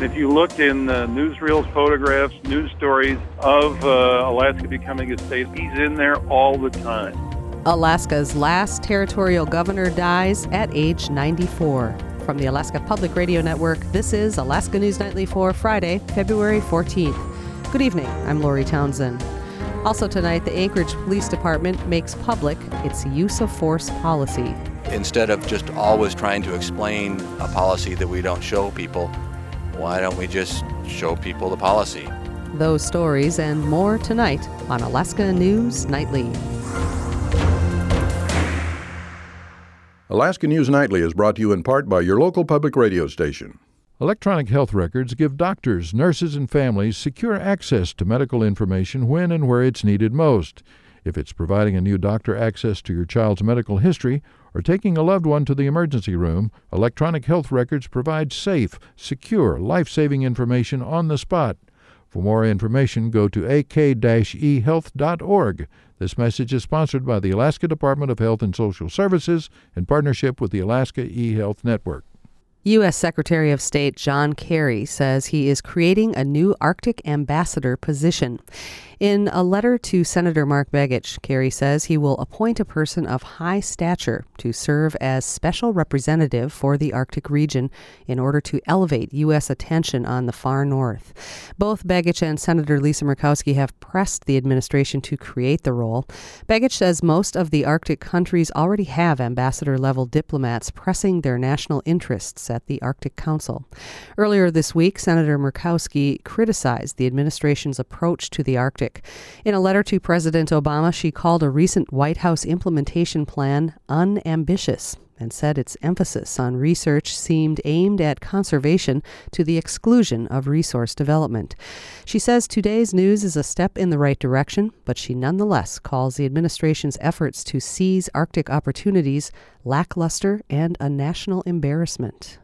If you look in newsreels, photographs, news stories of Alaska becoming a state, he's in there all the time. Alaska's last territorial governor dies at age 94. From the Alaska Public Radio Network, this is Alaska News Nightly for Friday, February 14th. Good evening, I'm Lori Townsend. Also tonight, the Anchorage Police Department makes public its use of force policy. Instead of just always trying to explain a policy that we don't show people, why don't we just show people the policy? Those stories and more tonight on Alaska News Nightly. Alaska News Nightly is brought to you in part by your local public radio station. Electronic health records give doctors, nurses, and families secure access to medical information when and where it's needed most. If it's providing a new doctor access to your child's medical history or taking a loved one to the emergency room, electronic health records provide safe, secure, life-saving information on the spot. For more information, go to ak-ehealth.org. This message is sponsored by the Alaska Department of Health and Social Services in partnership with the Alaska eHealth Network. U.S. Secretary of State John Kerry says he is creating a new Arctic ambassador position. In a letter to Senator Mark Begich, Kerry says he will appoint a person of high stature to serve as special representative for the Arctic region in order to elevate U.S. attention on the far north. Both Begich and Senator Lisa Murkowski have pressed the administration to create the role. Begich says most of the Arctic countries already have ambassador-level diplomats pressing their national interests at the Arctic Council. Earlier this week, Senator Murkowski criticized the administration's approach to the Arctic. In a letter to President Obama, she called a recent White House implementation plan unambitious and said its emphasis on research seemed aimed at conservation to the exclusion of resource development. She says today's news is a step in the right direction, but she nonetheless calls the administration's efforts to seize Arctic opportunities lackluster and a national embarrassment.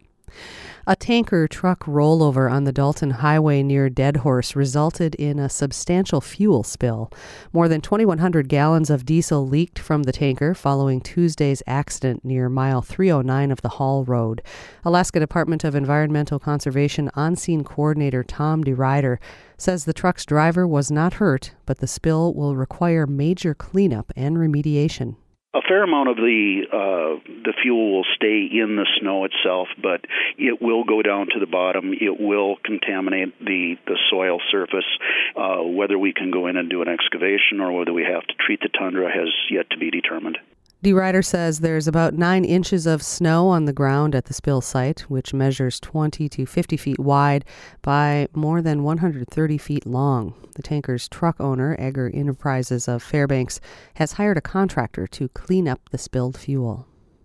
A tanker truck rollover on the Dalton Highway near Deadhorse resulted in a substantial fuel spill. More than 2,100 gallons of diesel leaked from the tanker following Tuesday's accident near mile 309 of the Hall Road. Alaska Department of Environmental Conservation on-scene coordinator Tom DeRider says the truck's driver was not hurt, but the spill will require major cleanup and remediation. A fair amount of the fuel will stay in the snow itself, but it will go down to the bottom. It will contaminate the soil surface. Whether we can go in and do an excavation or whether we have to treat the tundra has yet to be determined. DeRider says there's about 9 inches of snow on the ground at the spill site, which measures 20 to 50 feet wide by more than 130 feet long. The tanker's truck owner, Egger Enterprises of Fairbanks, has hired a contractor to clean up the spilled fuel.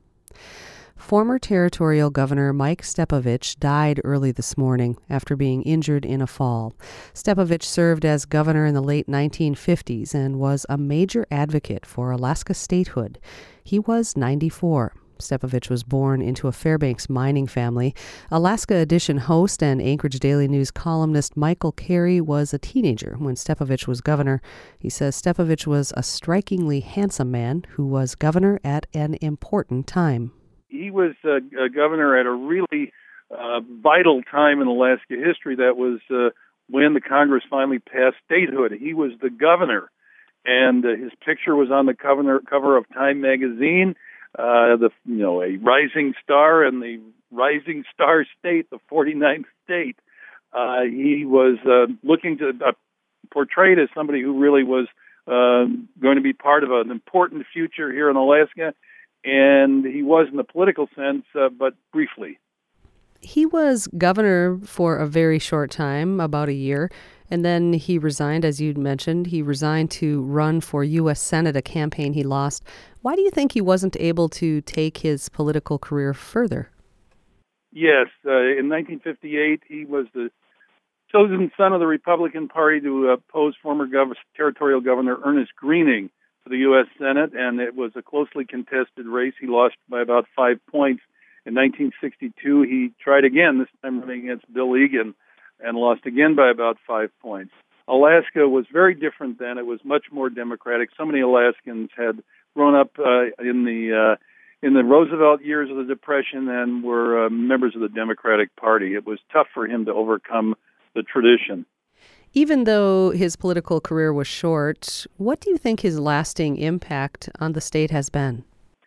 Former Territorial Governor Mike Stepovich died early this morning after being injured in a fall. Stepovich served as governor in the late 1950s and was a major advocate for Alaska statehood. He was 94. Stepovich was born into a Fairbanks mining family. Alaska Edition host and Anchorage Daily News columnist Michael Carey was a teenager when Stepovich was governor. He says Stepovich was a strikingly handsome man who was governor at an important time. He was a governor at a really vital time in Alaska history. That was when the Congress finally passed statehood. He was the governor, and his picture was on the cover of Time magazine. A rising star in the rising star state, the 49th state. He was looking to portrayed as somebody who really was going to be part of an important future here in Alaska. And he was in the political sense, but briefly. He was governor for a very short time, about a year, and then he resigned, as you'd mentioned. He resigned to run for U.S. Senate, a campaign he lost. Why do you think he wasn't able to take his political career further? Yes, in 1958, he was the chosen son of the Republican Party to oppose former Territorial Governor Ernest Greening for the U.S. Senate, and it was a closely contested race. He lost by about 5 points. In 1962, he tried again, this time running against Bill Egan, and lost again by about 5 points. Alaska was very different then. It was much more democratic. So many Alaskans had grown up in in the Roosevelt years of the Depression and were members of the Democratic Party. It was tough for him to overcome the tradition. Even though his political career was short, what do you think his lasting impact on the state has been?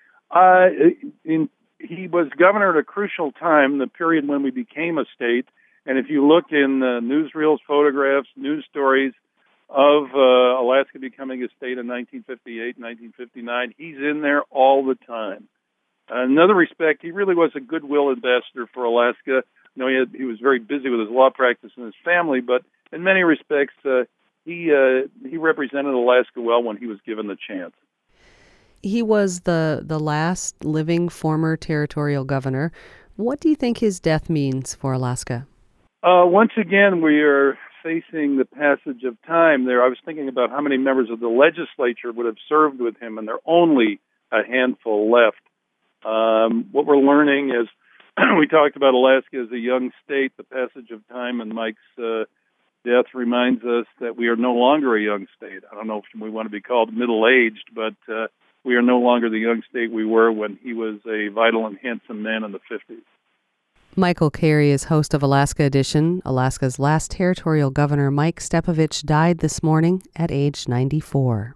He was governor at a crucial time, the period when we became a state. And if you look in newsreels, photographs, news stories of Alaska becoming a state in 1958, 1959, he's in there all the time. In another respect, he really was a goodwill ambassador for Alaska. You know, he was very busy with his law practice and his family, but in many respects, he represented Alaska well when he was given the chance. He was the last living former territorial governor. What do you think his death means for Alaska? Once again, we are facing the passage of time there. I was thinking about how many members of the legislature would have served with him, and there are only a handful left. What we're learning is, we talked about Alaska as a young state. The passage of time and Mike's death reminds us that we are no longer a young state. I don't know if we want to be called middle-aged, but we are no longer the young state we were when he was a vital and handsome man in the 50s. Michael Carey is host of Alaska Edition. Alaska's last territorial governor, Mike Stepovich, died this morning at age 94.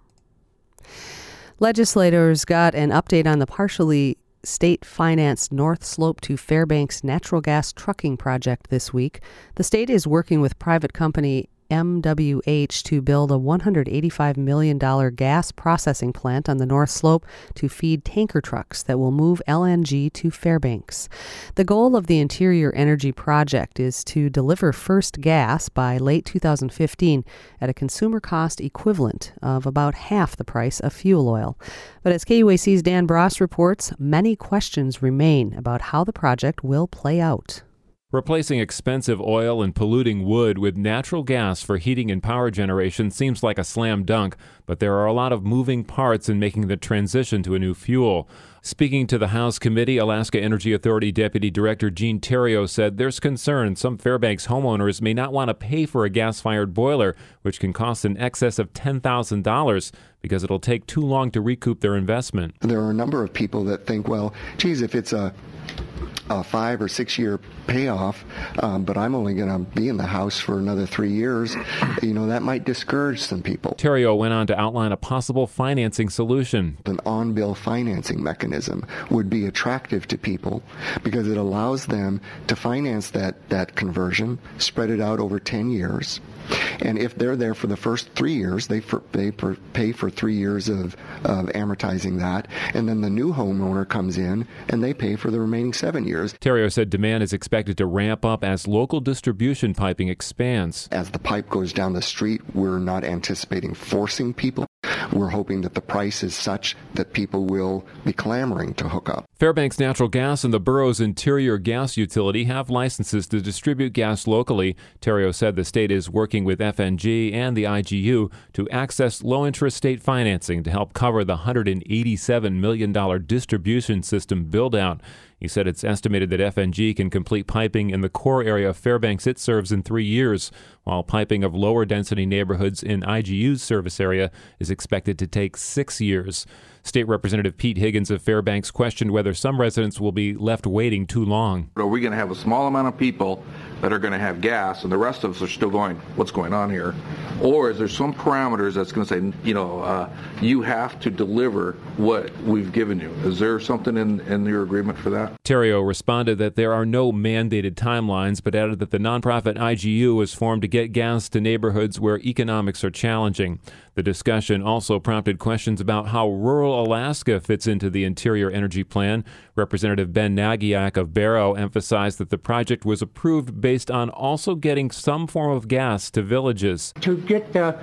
Legislators got an update on the partially state-financed North Slope to Fairbanks natural gas trucking project this week. The state is working with private company MWH to build a $185 million gas processing plant on the North Slope to feed tanker trucks that will move LNG to Fairbanks. The goal of the Interior Energy Project is to deliver first gas by late 2015 at a consumer cost equivalent of about half the price of fuel oil. But as KUAC's Dan Bross reports, many questions remain about how the project will play out. Replacing expensive oil and polluting wood with natural gas for heating and power generation seems like a slam dunk, but there are a lot of moving parts in making the transition to a new fuel. Speaking to the House Committee, Alaska Energy Authority Deputy Director Gene Theriault said there's concern some Fairbanks homeowners may not want to pay for a gas-fired boiler, which can cost in excess of $10,000 because it'll take too long to recoup their investment. There are a number of people that think, well, geez, if it's a 5 or 6 year payoff, but I'm only going to be in the house for another 3 years, that might discourage some people. Theriault went on to outline a possible financing solution. An on-bill financing mechanism would be attractive to people because it allows them to finance that conversion, spread it out over 10 years. And if they're there for the first 3 years, they pay for 3 years of amortizing that, and then the new homeowner comes in and they pay for the remaining 7 years. Theriault said demand is expected to ramp up as local distribution piping expands. As the pipe goes down the street, we're not anticipating forcing people. We're hoping that the price is such that people will be clamoring to hook up. Fairbanks Natural Gas and the borough's Interior Gas Utility have licenses to distribute gas locally. Theriault said the state is working with FNG and the IGU to access low-interest state financing to help cover the $187 million distribution system build-out. He said it's estimated that FNG can complete piping in the core area of Fairbanks it serves in 3 years, while piping of lower density neighborhoods in IGU's service area is expected to take 6 years. State Representative Pete Higgins of Fairbanks questioned whether some residents will be left waiting too long. Are we going to have a small amount of people that are going to have gas and the rest of us are still going, what's going on here? Or is there some parameters that's going to say, you have to deliver what we've given you? Is there something in your agreement for that? Theriault responded that there are no mandated timelines, but added that the nonprofit IGU was formed to get gas to neighborhoods where economics are challenging. The discussion also prompted questions about how rural Alaska fits into the Interior Energy Plan. Representative Ben Nagiak of Barrow emphasized that the project was approved based on also getting some form of gas to villages. To get the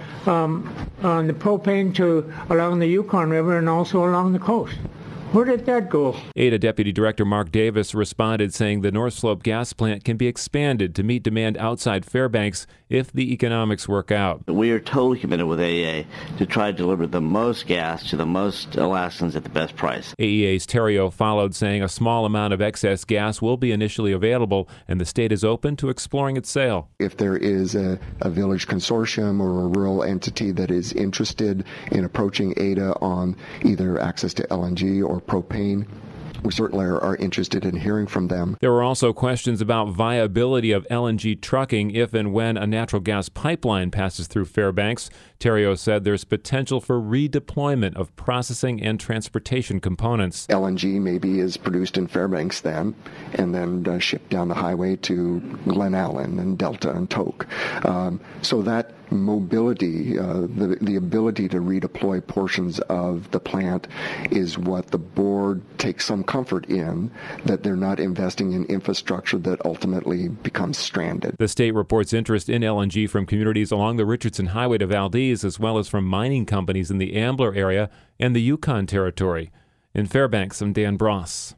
propane to along the Yukon River and also along the coast. Where did that go? ADA Deputy Director Mark Davis responded saying the North Slope gas plant can be expanded to meet demand outside Fairbanks if the economics work out. We are totally committed with AEA to try to deliver the most gas to the most Alaskans at the best price. AEA's Theriault followed, saying a small amount of excess gas will be initially available and the state is open to exploring its sale. If there is a village consortium or a rural entity that is interested in approaching ADA on either access to LNG or propane, we certainly are interested in hearing from them. There were also questions about viability of LNG trucking if and when a natural gas pipeline passes through Fairbanks. Theriault said there's potential for redeployment of processing and transportation components. LNG maybe is produced in Fairbanks then, and then shipped down the highway to Glen Allen and Delta and Tok. So that mobility, the ability to redeploy portions of the plant is what the board takes some comfort in, that they're not investing in infrastructure that ultimately becomes stranded. The state reports interest in LNG from communities along the Richardson Highway to Valdez, as well as from mining companies in the Ambler area and the Yukon Territory. In Fairbanks, I'm Dan Bross.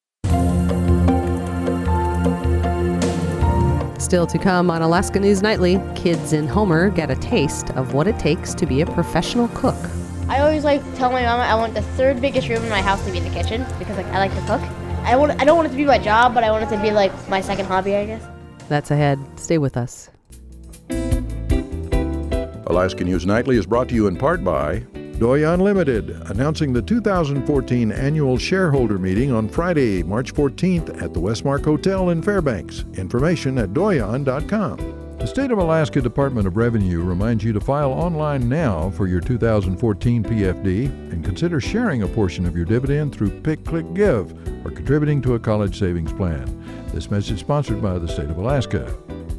Still to come on Alaska News Nightly, kids in Homer get a taste of what it takes to be a professional cook. I always like to tell my mama I want the third biggest room in my house to be the kitchen because I like to cook. I don't want it to be my job, but I want it to be like my second hobby, I guess. That's ahead. Stay with us. Alaska News Nightly is brought to you in part by Doi Unlimited, announcing the 2014 annual shareholder meeting on Friday, March 14th at the Westmark Hotel in Fairbanks. Information at doyon.com. The State of Alaska Department of Revenue reminds you to file online now for your 2014 PFD and consider sharing a portion of your dividend through Pick Click Give or contributing to a college savings plan. This message sponsored by the State of Alaska.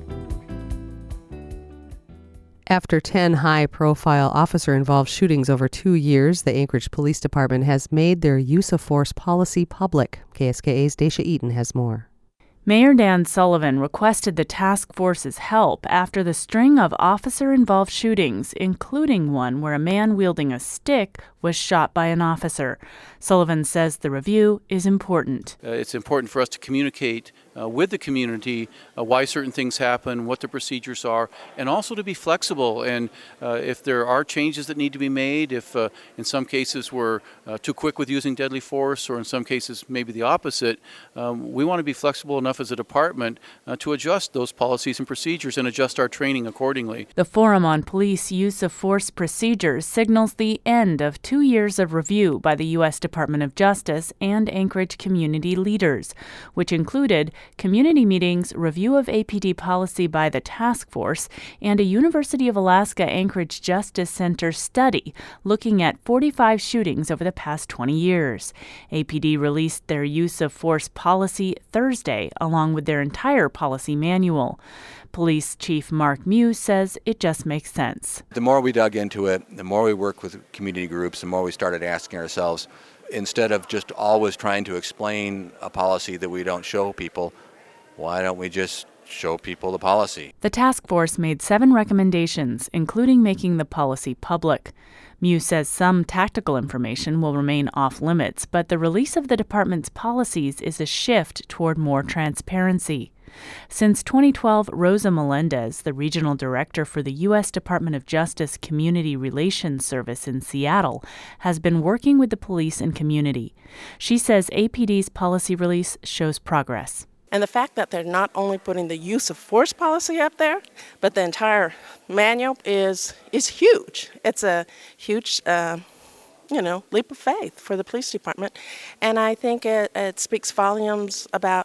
After 10 high-profile officer-involved shootings over 2 years, the Anchorage Police Department has made their use of force policy public. KSKA's Dacia Eaton has more. Mayor Dan Sullivan requested the task force's help after the string of officer-involved shootings, including one where a man wielding a stick was shot by an officer. Sullivan says the review is important. It's important for us to communicate with the community why certain things happen, what the procedures are, and also to be flexible. And if there are changes that need to be made, if in some cases we're too quick with using deadly force, or in some cases maybe the opposite, we want to be flexible enough as a department to adjust those policies and procedures and adjust our training accordingly. The Forum on Police Use of Force Procedures signals the end of 2 years of review by the U.S. Department of Justice and Anchorage community leaders, which included community meetings, review of APD policy by the task force, and a University of Alaska Anchorage Justice Center study looking at 45 shootings over the past 20 years. APD released their use of force policy Thursday, along with their entire policy manual. Police Chief Mark Mew says it just makes sense. The more we dug into it, the more we worked with community groups, the more we started asking ourselves, instead of just always trying to explain a policy that we don't show people, why don't we just show people the policy? The task force made 7 recommendations, including making the policy public. Mew says some tactical information will remain off limits, but the release of the department's policies is a shift toward more transparency. Since 2012, Rosa Melendez, the regional director for the U.S. Department of Justice Community Relations Service in Seattle, has been working with the police and community. She says APD's policy release shows progress. And the fact that they're not only putting the use of force policy up there, but the entire manual is huge. It's a huge leap of faith for the police department. And I think it speaks volumes about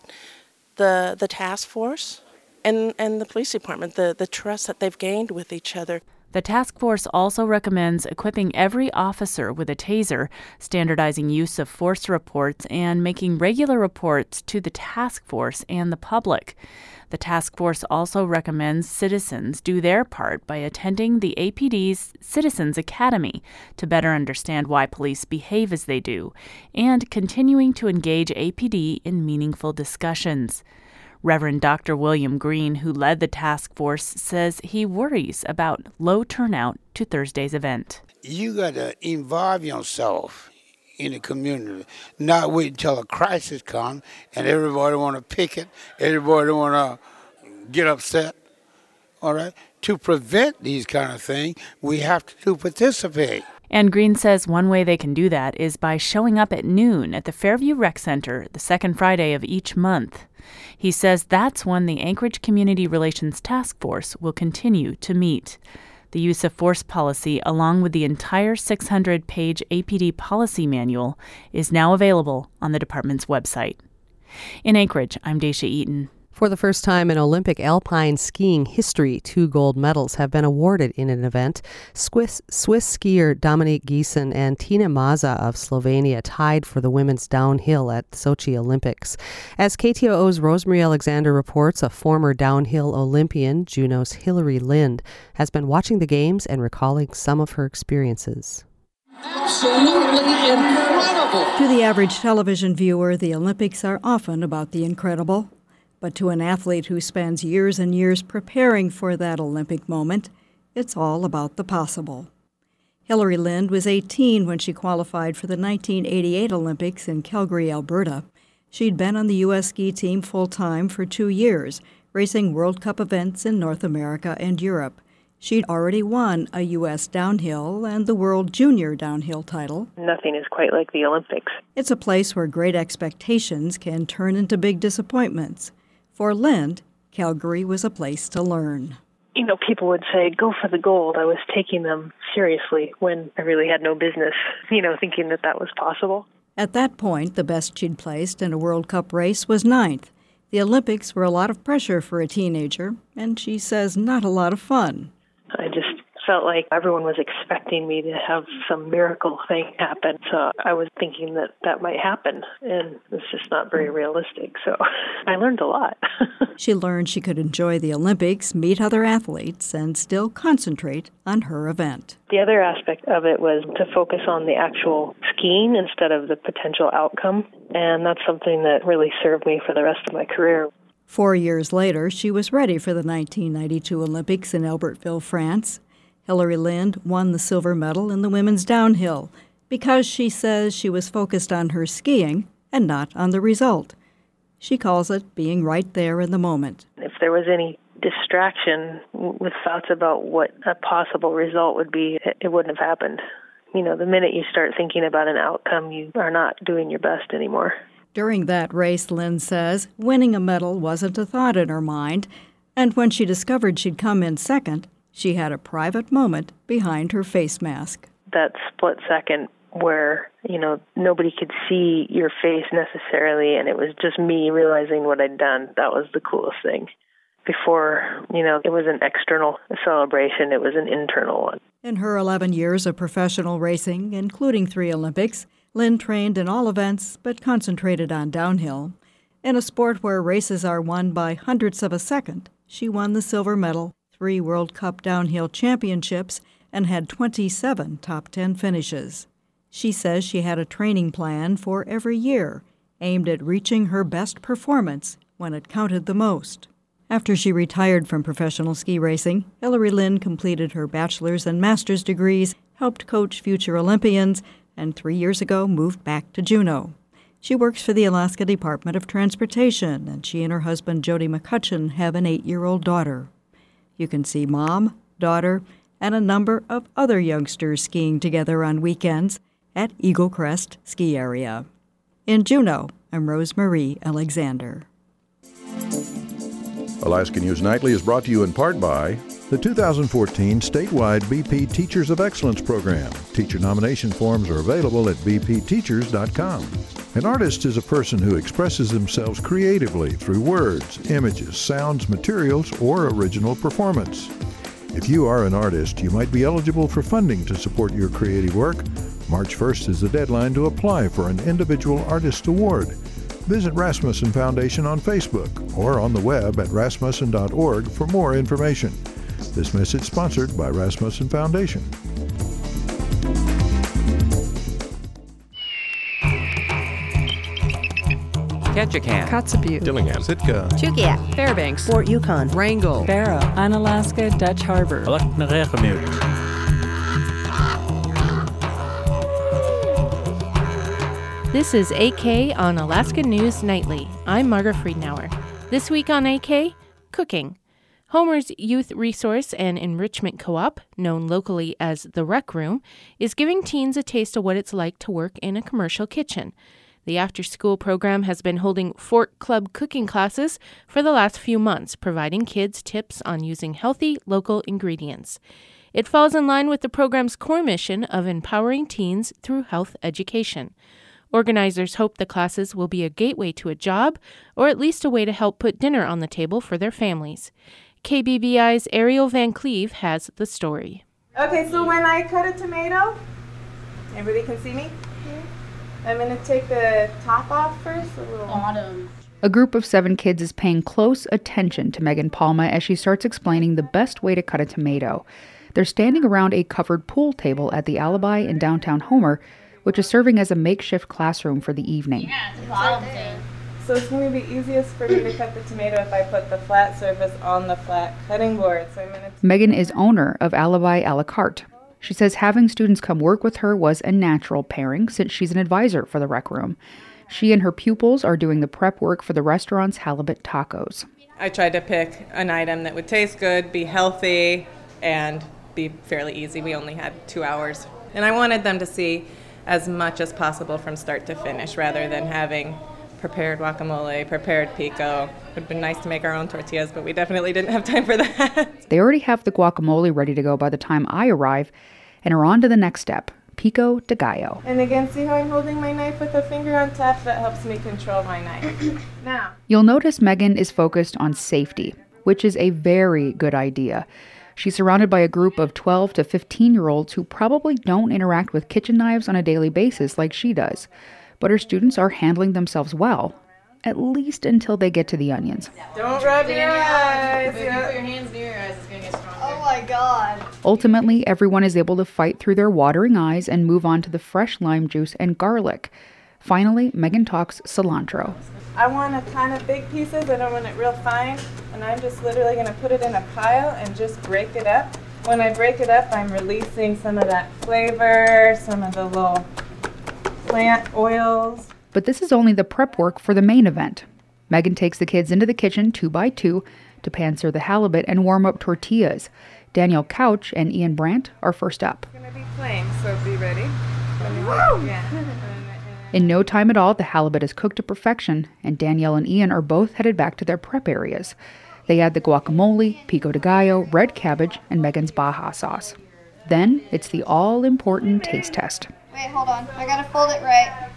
the task force and the police department, the trust that they've gained with each other. The task force also recommends equipping every officer with a taser, standardizing use of force reports, and making regular reports to the task force and the public. The task force also recommends citizens do their part by attending the APD's Citizens Academy to better understand why police behave as they do, and continuing to engage APD in meaningful discussions. Reverend Dr. William Green, who led the task force, says he worries about low turnout to Thursday's event. You got to involve yourself in the community, not wait until a crisis comes and everybody want to picket, everybody want to get upset. All right? To prevent these kind of things, we have to participate. And Green says one way they can do that is by showing up at noon at the Fairview Rec Center the second Friday of each month. He says that's when the Anchorage Community Relations Task Force will continue to meet. The use of force policy, along with the entire 600-page APD policy manual, is now available on the department's website. In Anchorage, I'm Daisha Eaton. For the first time in Olympic alpine skiing history, 2 gold medals have been awarded in an event. Swiss skier Dominique Giessen and Tina Maza of Slovenia tied for the women's downhill at Sochi Olympics. As KTOO's Rosemary Alexander reports, a former downhill Olympian, Juneau's Hillary Lind, has been watching the games and recalling some of her experiences. Absolutely incredible! To the average television viewer, the Olympics are often about the incredible. But to an athlete who spends years and years preparing for that Olympic moment, it's all about the possible. Hillary Lind was 18 when she qualified for the 1988 Olympics in Calgary, Alberta. She'd been on the U.S. ski team full-time for 2 years, racing World Cup events in North America and Europe. She'd already won a U.S. downhill and the World Junior downhill title. Nothing is quite like the Olympics. It's a place where great expectations can turn into big disappointments. For Lind, Calgary was a place to learn. You know, people would say, go for the gold. I was taking them seriously when I really had no business, thinking that was possible. At that point, the best she'd placed in a World Cup race was 9th. The Olympics were a lot of pressure for a teenager, and she says not a lot of fun. I just felt like everyone was expecting me to have some miracle thing happen. So I was thinking that might happen, and it's just not very realistic. So I learned a lot. She learned she could enjoy the Olympics, meet other athletes, and still concentrate on her event. The other aspect of it was to focus on the actual skiing instead of the potential outcome, and that's something that really served me for the rest of my career. 4 years later, she was ready for the 1992 Olympics in Albertville, France. Hillary Lind won the silver medal in the women's downhill because she says she was focused on her skiing and not on the result. She calls it being right there in the moment. If there was any distraction with thoughts about what a possible result would be, it wouldn't have happened. The minute you start thinking about an outcome, you are not doing your best anymore. During that race, Lind says, winning a medal wasn't a thought in her mind, and when she discovered she'd come in second, she had a private moment behind her face mask. That split second where, nobody could see your face necessarily, and it was just me realizing what I'd done. That was the coolest thing. Before, it was an external celebration, it was an internal one. In her 11 years of professional racing, including 3 Olympics, Lind trained in all events but concentrated on downhill. In a sport where races are won by hundredths of a second, she won the silver medal, 3 World Cup downhill championships, and had 27 top 10 finishes. She says she had a training plan for every year, aimed at reaching her best performance when it counted the most. After she retired from professional ski racing, Hillary Lind completed her bachelor's and master's degrees, helped coach future Olympians, and 3 years ago moved back to Juneau. She works for the Alaska Department of Transportation, and she and her husband, Jody McCutcheon, have an 8-year-old daughter. You can see Mom, daughter, and a number of other youngsters skiing together on weekends at Eagle Crest Ski Area. In Juneau, I'm Rosemary Alexander. Alaska News Nightly is brought to you in part by the 2014 statewide BP Teachers of Excellence program. Teacher nomination forms are available at bpteachers.com. An artist is a person who expresses themselves creatively through words, images, sounds, materials, or original performance. If you are an artist, you might be eligible for funding to support your creative work. March 1st is the deadline to apply for an Individual Artist Award. Visit Rasmussen Foundation on Facebook or on the web at rasmussen.org for more information. This message sponsored by Rasmussen Foundation. Ketchikan, Kotzebue, Dillingham, Sitka, Chugiak, Fairbanks, Fort Yukon, Wrangell, Barrow, Unalaska, Dutch Harbor. This is AK on Alaska News Nightly. I'm Margaret Friedenauer. This week on AK, cooking. Homer's Youth Resource and Enrichment Co-op, known locally as the Rec Room, is giving teens a taste of what it's like to work in a commercial kitchen. The after-school program has been holding Fort Club cooking classes for the last few months, providing kids tips on using healthy, local ingredients. It falls in line with the program's core mission of empowering teens through health education. Organizers hope the classes will be a gateway to a job, or at least a way to help put dinner on the table for their families. KBBI's Ariel Van Cleve has the story. Okay, so when I cut a tomato, everybody can see me? I'm going to take the top off first. A group of 7 kids is paying close attention to Megan Palma as she starts explaining the best way to cut a tomato. They're standing around a covered pool table at the Alibi in downtown Homer, which is serving as a makeshift classroom for the evening. So it's going to be easiest for me to cut the tomato if I put the flat surface on the flat cutting board. So Megan is owner of Alibi a la carte. She says having students come work with her was a natural pairing since she's an advisor for the rec room. She and her pupils are doing the prep work for the restaurant's halibut tacos. I tried to pick an item that would taste good, be healthy, and be fairly easy. We only had 2 hours. And I wanted them to see as much as possible from start to finish rather than having prepared guacamole, prepared pico. It would have been nice to make our own tortillas, but we definitely didn't have time for that. They already have the guacamole ready to go by the time I arrive and are on to the next step, pico de gallo. And again, see how I'm holding my knife with a finger on top? That helps me control my knife. Now. You'll notice Megan is focused on safety, which is a very good idea. She's surrounded by a group of 12 to 15-year-olds who probably don't interact with kitchen knives on a daily basis like she does. But her students are handling themselves well, at least until they get to the onions. Don't rub your eyes. If you put your hands near your eyes, it's going to get stronger. Oh my God. Ultimately, everyone is able to fight through their watering eyes and move on to the fresh lime juice and garlic. Finally, Megan talks cilantro. I want a kind of big pieces. I don't want it real fine. And I'm just literally going to put it in a pile and just break it up. When I break it up, I'm releasing some of that flavor, some of the little plant oils. But this is only the prep work for the main event. Megan takes the kids into the kitchen 2 by 2 to pan-sear the halibut and warm up tortillas. Danielle Couch and Ian Brandt are first up. It's going to be flame, so be ready. In no time at all, the halibut is cooked to perfection, and Danielle and Ian are both headed back to their prep areas. They add the guacamole, pico de gallo, red cabbage, and Megan's Baja sauce. Then it's the all-important taste test. Wait, hold on. I gotta fold it right.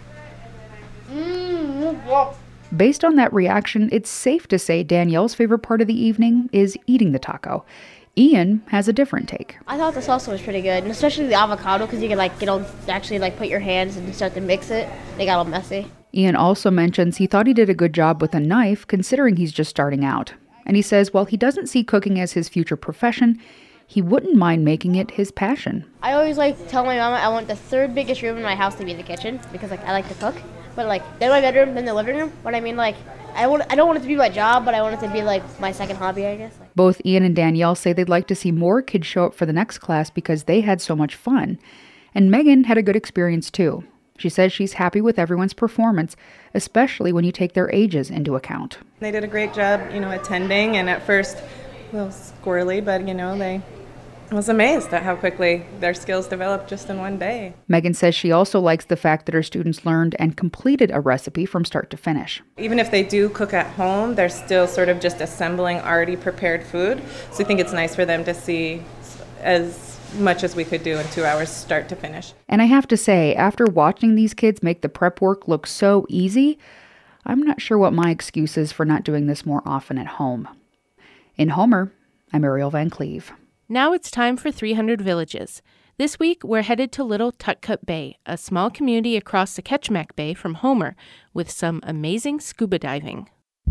Based on that reaction, it's safe to say Danielle's favorite part of the evening is eating the taco. Ian has a different take. I thought the salsa was pretty good, and especially the avocado, because you can actually put your hands and start to mix it. They got all messy. Ian also mentions he thought he did a good job with a knife, considering he's just starting out. And he says while he doesn't see cooking as his future profession, he wouldn't mind making it his passion. I always tell my mama I want the 3rd biggest room in my house to be the kitchen, because I like to cook. But then my bedroom, then the living room. But I mean, I don't want it to be my job, but I want it to be my second hobby, I guess. Both Ian and Danielle say they'd like to see more kids show up for the next class because they had so much fun. And Megan had a good experience too. She says she's happy with everyone's performance, especially when you take their ages into account. They did a great job, attending, and at first a little squirrely, but I was amazed at how quickly their skills developed just in one day. Megan says she also likes the fact that her students learned and completed a recipe from start to finish. Even if they do cook at home, they're still sort of just assembling already prepared food. So I think it's nice for them to see as much as we could do in 2 hours, start to finish. And I have to say, after watching these kids make the prep work look so easy, I'm not sure what my excuse is for not doing this more often at home. In Homer, I'm Ariel Van Cleve. Now it's time for 300 Villages. This week, we're headed to Little Tutcup Bay, a small community across the Ketchmack Bay from Homer, with some amazing scuba diving.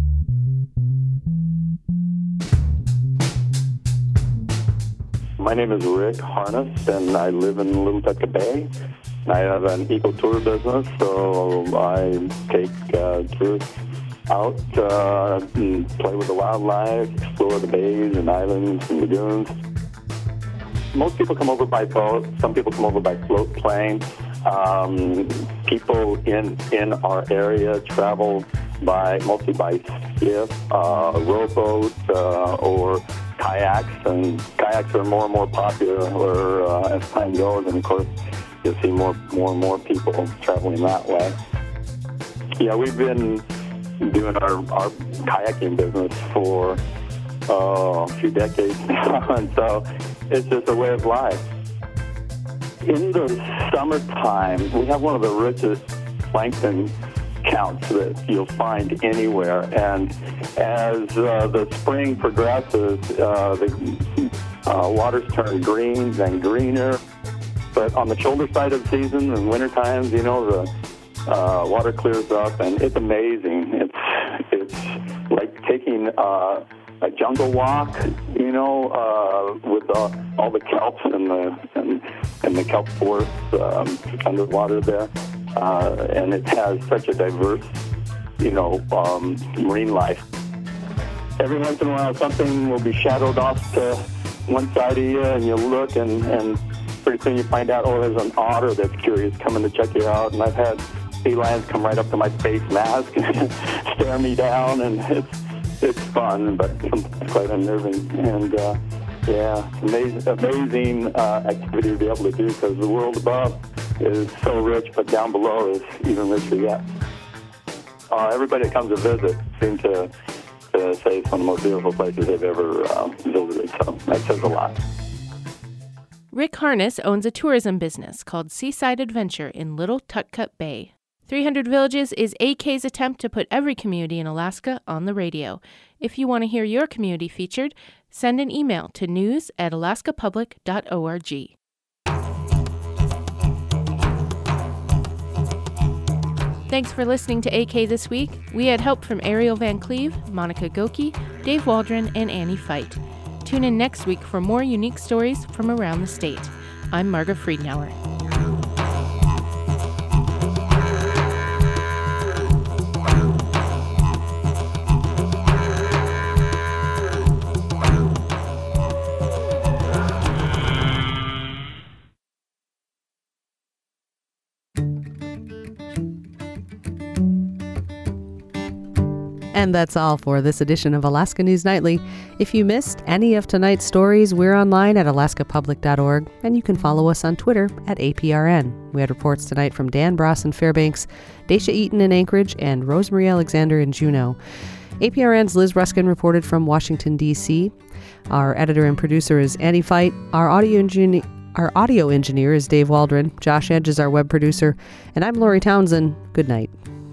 My name is Rick Harness, and I live in Little Tutcup Bay. I have an eco-tour business, so I take tourists out and play with the wildlife, explore the bays and islands and lagoons. Most people come over by boat. Some people come over by float plane. People in our area travel mostly by skiff, rowboat, or kayaks. And kayaks are more and more popular as time goes. And of course, you'll see more and more people traveling that way. Yeah, we've been doing our kayaking business for a few decades now, and so it's just a way of life. In the summertime, we have one of the richest plankton counts that you'll find anywhere. And as the spring progresses, the waters turn green and greener. But on the shoulder side of the season, in winter times, you know, the water clears up, and it's amazing. It's like taking a jungle walk, you know, with all the kelps and the kelp forest underwater there. And it has such a diverse, you know, marine life. Every once in a while, something will be shadowed off to one side of you, and you look, and pretty soon you find out, oh, there's an otter that's curious coming to check you out. And I've had sea lions come right up to my face mask and stare me down, and it's fun, but sometimes quite unnerving. And yeah, amazing activity to be able to do, because the world above is so rich, but down below is even richer yet. Everybody that comes to visit seems to say it's one of the most beautiful places they've ever visited, so that says a lot. Rick Harness owns a tourism business called Seaside Adventure in Little Tutcutt Bay. 300 Villages is AK's attempt to put every community in Alaska on the radio. If you want to hear your community featured, send an email to news@alaskapublic.org. Thanks for listening to AK This Week. We had help from Ariel Van Cleve, Monica Goki, Dave Waldron, and Annie Feit. Tune in next week for more unique stories from around the state. I'm Margaret Friedenauer. And that's all for this edition of Alaska News Nightly. If you missed any of tonight's stories, we're online at alaskapublic.org, and you can follow us on Twitter at APRN. We had reports tonight from Dan Bross in Fairbanks, Daisha Eaton in Anchorage, and Rosemarie Alexander in Juneau. APRN's Liz Ruskin reported from Washington, D.C. Our editor and producer is Annie Feit. Our audio engineer is Dave Waldron. Josh Edge is our web producer. And I'm Lori Townsend. Good night.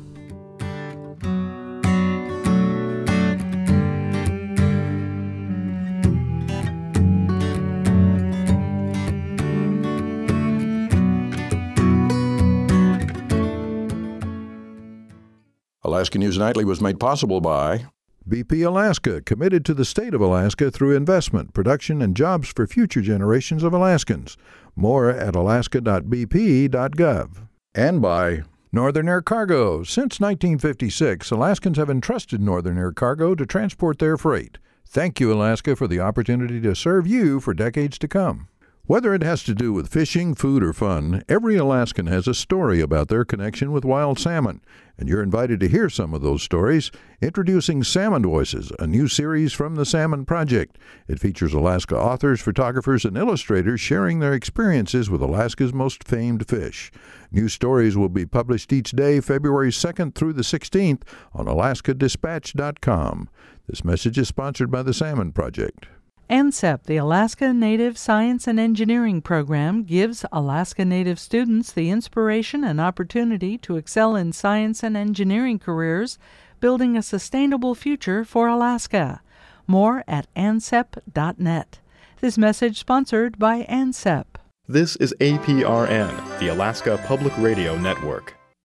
Alaska News Nightly was made possible by BP Alaska, committed to the state of Alaska through investment, production, and jobs for future generations of Alaskans. More at alaska.bp.gov. And by Northern Air Cargo. Since 1956, Alaskans have entrusted Northern Air Cargo to transport their freight. Thank you, Alaska, for the opportunity to serve you for decades to come. Whether it has to do with fishing, food, or fun, every Alaskan has a story about their connection with wild salmon, and you're invited to hear some of those stories. Introducing Salmon Voices, a new series from the Salmon Project. It features Alaska authors, photographers, and illustrators sharing their experiences with Alaska's most famed fish. New stories will be published each day, February 2nd through the 16th, on alaskadispatch.com. This message is sponsored by the Salmon Project. ANSEP, the Alaska Native Science and Engineering Program, gives Alaska Native students the inspiration and opportunity to excel in science and engineering careers, building a sustainable future for Alaska. More at ansep.net. This message sponsored by ANSEP. This is APRN, the Alaska Public Radio Network.